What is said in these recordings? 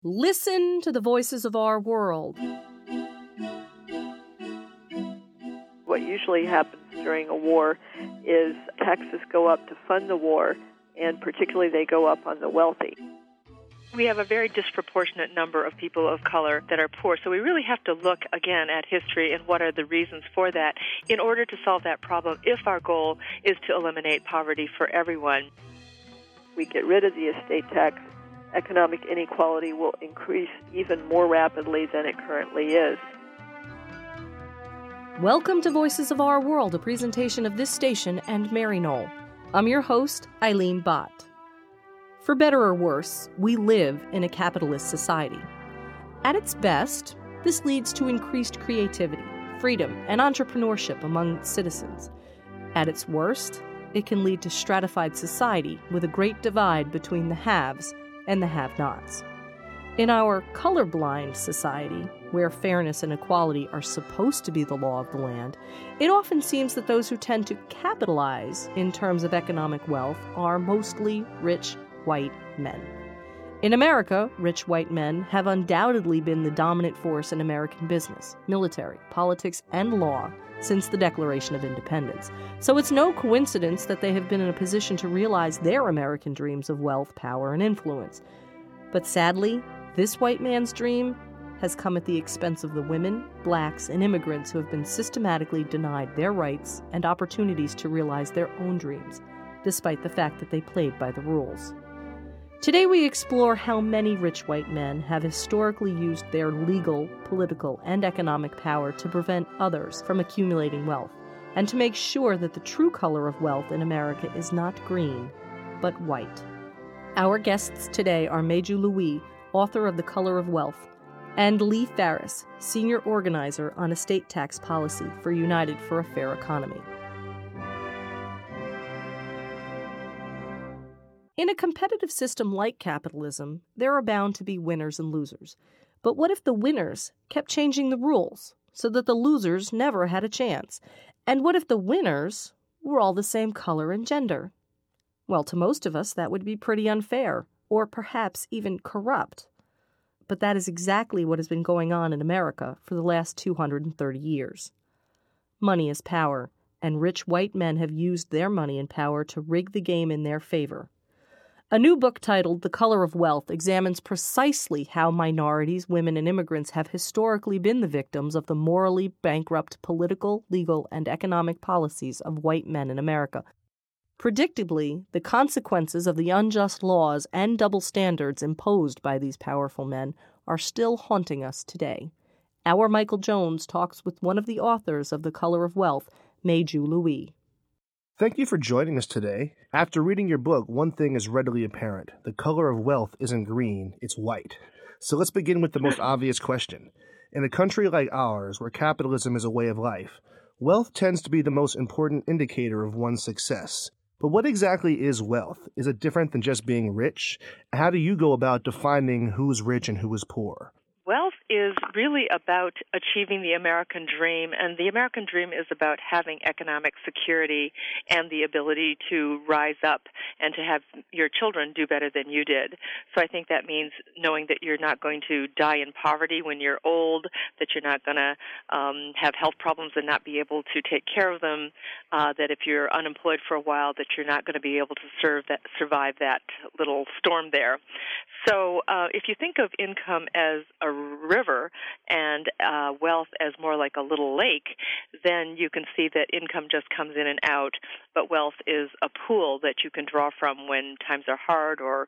Listen to the voices of our world. What usually happens during a war is taxes go up to fund the war, and particularly they go up on the wealthy. We have a very disproportionate number of people of color that are poor, so we really have to look again at history and what are the reasons for that in order to solve that problem if our goal is to eliminate poverty for everyone. We get rid of the estate tax, economic inequality will increase even more rapidly than it currently is. Welcome to Voices of Our World, a presentation of this station and Maryknoll. I'm your host, Eileen Bott. For better or worse, we live in a capitalist society. At its best, this leads to increased creativity, freedom, and entrepreneurship among citizens. At its worst, it can lead to stratified society with a great divide between the haves and the have-nots. In our colorblind society, where fairness and equality are supposed to be the law of the land, it often seems that those who tend to capitalize in terms of economic wealth are mostly rich white men. In America, rich white men have undoubtedly been the dominant force in American business, military, politics, and law since the Declaration of Independence. So it's no coincidence that they have been in a position to realize their American dreams of wealth, power, and influence. But sadly, this white man's dream has come at the expense of the women, blacks, and immigrants who have been systematically denied their rights and opportunities to realize their own dreams, despite the fact that they played by the rules. Today we explore how many rich white men have historically used their legal, political, and economic power to prevent others from accumulating wealth, and to make sure that the true color of wealth in America is not green, but white. Our guests today are Meiju Louis, author of The Color of Wealth, and Lee Farris, senior organizer on estate tax policy for United for a Fair Economy. In a competitive system like capitalism, there are bound to be winners and losers. But what if the winners kept changing the rules so that the losers never had a chance? And what if the winners were all the same color and gender? Well, to most of us, that would be pretty unfair, or perhaps even corrupt. But that is exactly what has been going on in America for the last 230 years. Money is power, and rich white men have used their money and power to rig the game in their favor. A new book titled The Color of Wealth examines precisely how minorities, women, and immigrants have historically been the victims of the morally bankrupt political, legal, and economic policies of white men in America. Predictably, the consequences of the unjust laws and double standards imposed by these powerful men are still haunting us today. Our Michael Jones talks with one of the authors of The Color of Wealth, Meiju Louis. Thank you for joining us today. After reading your book, one thing is readily apparent. The color of wealth isn't green, it's white. So let's begin with the most obvious question. In a country like ours, where capitalism is a way of life, wealth tends to be the most important indicator of one's success. But what exactly is wealth? Is it different than just being rich? How do you go about defining who's rich and who is poor? Wealth is really about achieving the American dream, and the American dream is about having economic security and the ability to rise up and to have your children do better than you did. So I think that means knowing that you're not going to die in poverty when you're old, that you're not going to have health problems and not be able to take care of them, that if you're unemployed for a while, that you're not going to be able to survive that little storm there. So if you think of income as a river and wealth as more like a little lake, then you can see that income just comes in and out, but wealth is a pool that you can draw from when times are hard or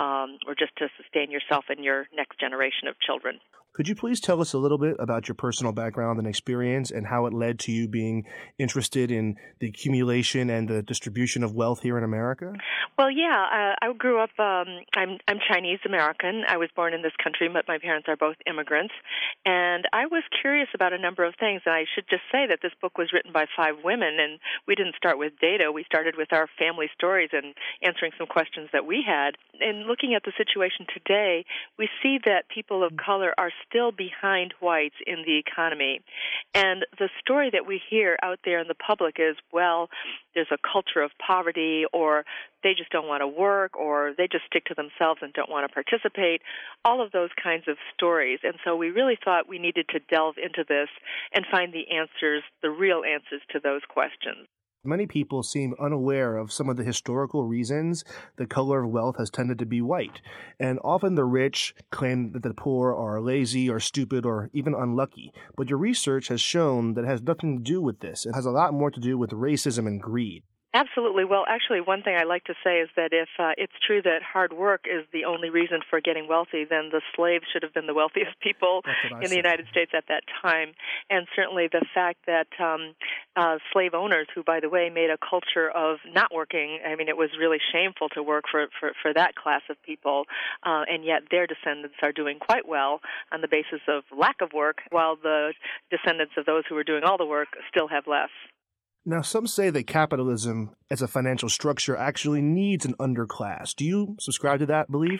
just to sustain yourself and your next generation of children. Could you please tell us a little bit about your personal background and experience and how it led to you being interested in the accumulation and the distribution of wealth here in America? Well, yeah, I grew up, I'm Chinese American. I was born in this country, but my parents are both immigrants. And I was curious about a number of things. And I should just say that this book was written by 5 women, and we didn't start with data. We started with our family stories and answering some questions that we had. In looking at the situation today, we see that people of color are still behind whites in the economy. And the story that we hear out there in the public is, well, there's a culture of poverty, or they just don't want to work, or they just stick to themselves and don't want to participate, all of those kinds of stories. And so we really thought we needed to delve into this and find the answers, the real answers to those questions. Many people seem unaware of some of the historical reasons the color of wealth has tended to be white. And often the rich claim that the poor are lazy or stupid or even unlucky. But your research has shown that it has nothing to do with this. It has a lot more to do with racism and greed. Absolutely. Well, actually, one thing I like to say is that if it's true that hard work is the only reason for getting wealthy, then the slaves should have been the wealthiest people in the United States at that time. And certainly the fact that slave owners, who, by the way, made a culture of not working, I mean, it was really shameful to work for that class of people, and yet their descendants are doing quite well on the basis of lack of work, while the descendants of those who were doing all the work still have less. Now, some say that capitalism as a financial structure actually needs an underclass. Do you subscribe to that belief?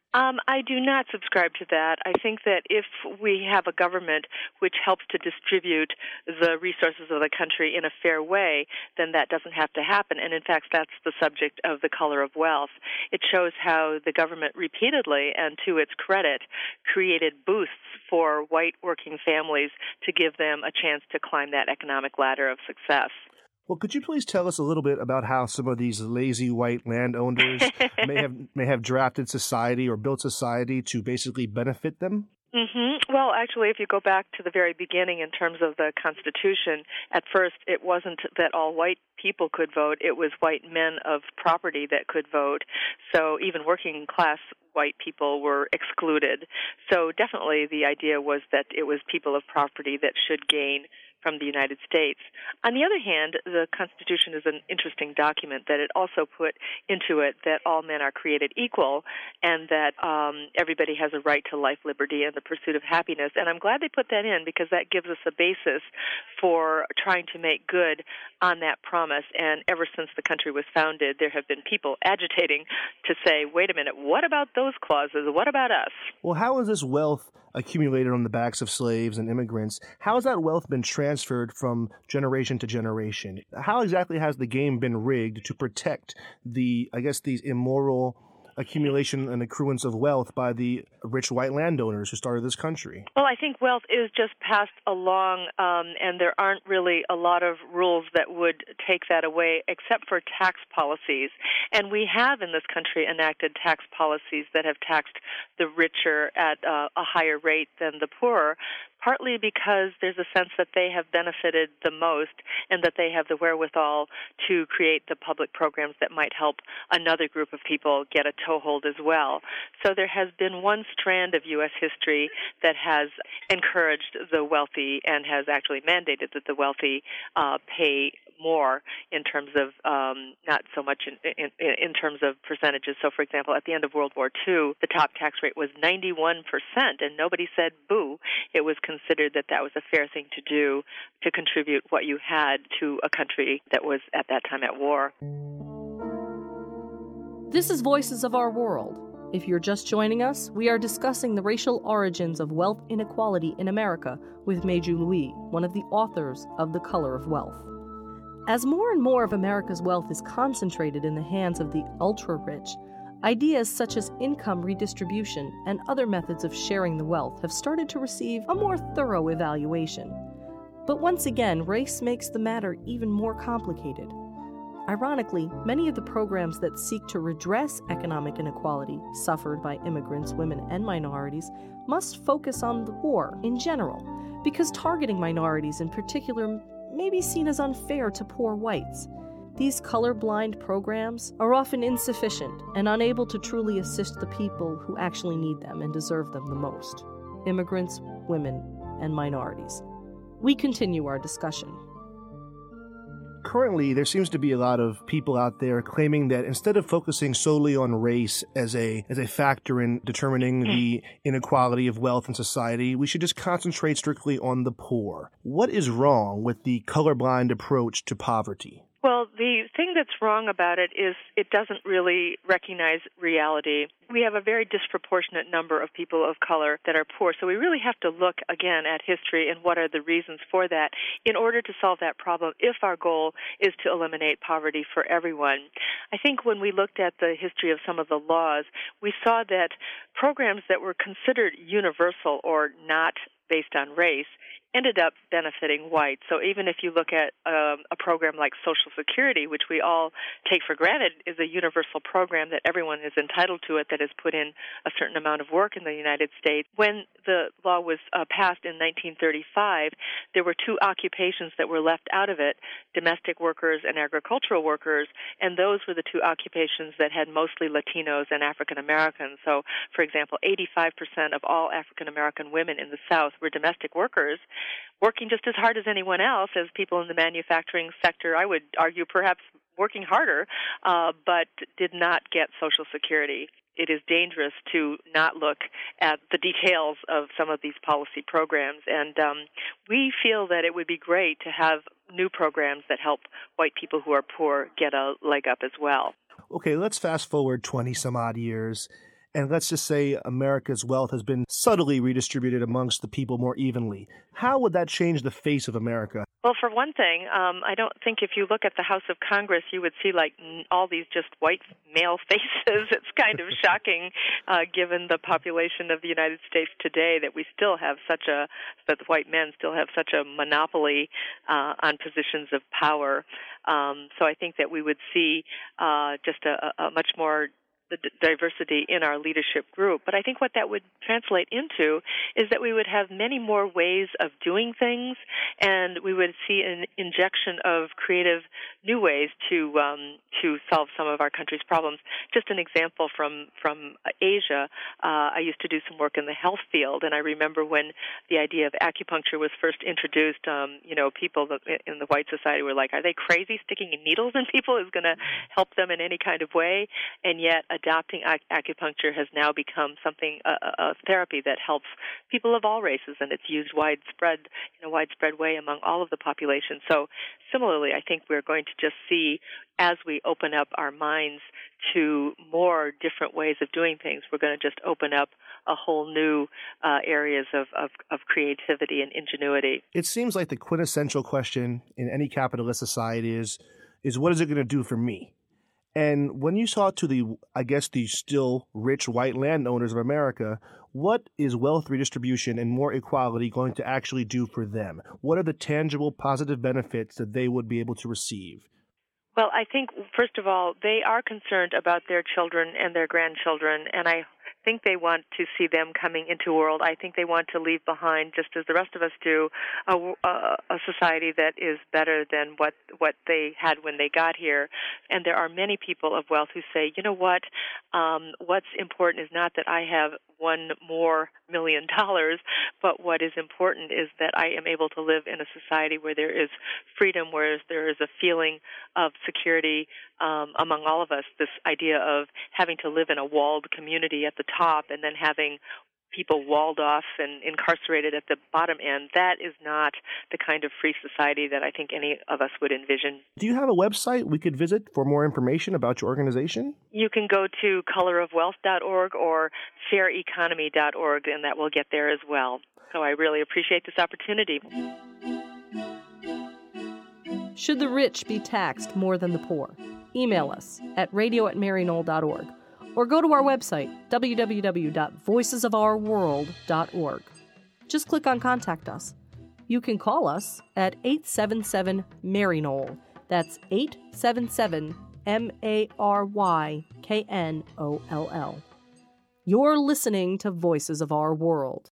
I do not subscribe to that. I think that if we have a government which helps to distribute the resources of the country in a fair way, then that doesn't have to happen. And in fact, that's the subject of The Color of Wealth. It shows how the government repeatedly, and to its credit, created boosts for white working families to give them a chance to climb that economic ladder of success. Well, could you please tell us a little bit about how some of these lazy white landowners may have drafted society or built society to basically benefit them? Mm-hmm. Well, actually, if you go back to the very beginning in terms of the Constitution, at first it wasn't that all white people could vote. It was white men of property that could vote. So even working class white people were excluded. So definitely the idea was that it was people of property that should gain from the United States. On the other hand, the Constitution is an interesting document that it also put into it that all men are created equal and that everybody has a right to life, liberty, and the pursuit of happiness. And I'm glad they put that in because that gives us a basis for trying to make good on that promise. And ever since the country was founded, there have been people agitating to say, wait a minute, what about those clauses? What about us? Well, how has this wealth accumulated on the backs of slaves and immigrants? How has that wealth been transferred from generation to generation? How exactly has the game been rigged to protect these immoral accumulation and accruance of wealth by the rich white landowners who started this country? Well, I think wealth is just passed along, and there aren't really a lot of rules that would take that away except for tax policies. And we have in this country enacted tax policies that have taxed the richer at a higher rate than the poorer, partly because there's a sense that they have benefited the most and that they have the wherewithal to create the public programs that might help another group of people get a toehold as well. So there has been one strand of U.S. history that has encouraged the wealthy and has actually mandated that the wealthy pay more in terms of not so much in terms of percentages. So, for example, at the end of World War II, the top tax rate was 91%, and nobody said boo. It was considered that that was a fair thing to do to contribute what you had to a country that was at that time at war. This is Voices of Our World. If you're just joining us, we are discussing the racial origins of wealth inequality in America with Meiju Louis, one of the authors of The Color of Wealth. As more and more of America's wealth is concentrated in the hands of the ultra-rich, ideas such as income redistribution and other methods of sharing the wealth have started to receive a more thorough evaluation. But once again, race makes the matter even more complicated. Ironically, many of the programs that seek to redress economic inequality suffered by immigrants, women, and minorities must focus on the war in general, because targeting minorities in particular may be seen as unfair to poor whites. These colorblind programs are often insufficient and unable to truly assist the people who actually need them and deserve them the most: immigrants, women, and minorities. We continue our discussion. Currently, there seems to be a lot of people out there claiming that instead of focusing solely on race as a factor in determining the inequality of wealth in society, we should just concentrate strictly on the poor. What is wrong with the colorblind approach to poverty? Well, the thing that's wrong about it is it doesn't really recognize reality. We have a very disproportionate number of people of color that are poor, so we really have to look again at history and what are the reasons for that in order to solve that problem if our goal is to eliminate poverty for everyone. I think when we looked at the history of some of the laws, we saw that programs that were considered universal or not based on race ended up benefiting whites. So even if you look at a program like Social Security, which we all take for granted is a universal program that everyone is entitled to it that has put in a certain amount of work in the United States, when the law was passed in 1935, there were two occupations that were left out of it, domestic workers and agricultural workers, and those were the two occupations that had mostly Latinos and African Americans. So, for example, 85% of all African American women in the South were domestic workers, working just as hard as anyone else, as people in the manufacturing sector, I would argue perhaps working harder, but did not get Social Security. It is dangerous to not look at the details of some of these policy programs, and we feel that it would be great to have new programs that help white people who are poor get a leg up as well. Okay, let's fast forward 20-some-odd years, and let's just say America's wealth has been subtly redistributed amongst the people more evenly. How would that change the face of America? Well, for one thing, I don't think if you look at the House of Congress, you would see like all these just white male faces. It's kind of shocking, given the population of the United States today, that we still have that white men still have such a monopoly on positions of power. So I think that we would see just a much more the diversity in our leadership group. But I think what that would translate into is that we would have many more ways of doing things, and we would see an injection of creative new ways to solve some of our country's problems. Just an example from Asia, I used to do some work in the health field, and I remember when the idea of acupuncture was first introduced, people in the white society were like, are they crazy? Sticking needles in people is going to help them in any kind of way? And yet adopting acupuncture has now become something, a therapy that helps people of all races, and it's used in a widespread way among all of the population. So similarly, I think we're going to just see, as we open up our minds to more different ways of doing things, we're going to just open up a whole new areas of creativity and ingenuity. It seems like the quintessential question in any capitalist society is what is it going to do for me? And when you saw to the still rich white landowners of America, what is wealth redistribution and more equality going to actually do for them? What are the tangible positive benefits that they would be able to receive? Well, I think, first of all, they are concerned about their children and their grandchildren, and I think they want to see them coming into a world. I think they want to leave behind, just as the rest of us do, a society that is better than what they had when they got here. And there are many people of wealth who say, you know what, what's important is not that I have $1 more million, but what is important is that I am able to live in a society where there is freedom, where there is a feeling of security among all of us, this idea of having to live in a walled community at the top and then having people walled off and incarcerated at the bottom end. That is not the kind of free society that I think any of us would envision. Do you have a website we could visit for more information about your organization? You can go to colorofwealth.org or faireconomy.org, and that will get there as well. So I really appreciate this opportunity. Should the rich be taxed more than the poor? Email us at radio@maryknoll.org. Or go to our website, www.voicesofourworld.org. Just click on Contact Us. You can call us at 877-MARY-KNOLL. That's 877-MARYKNOLL. You're listening to Voices of Our World.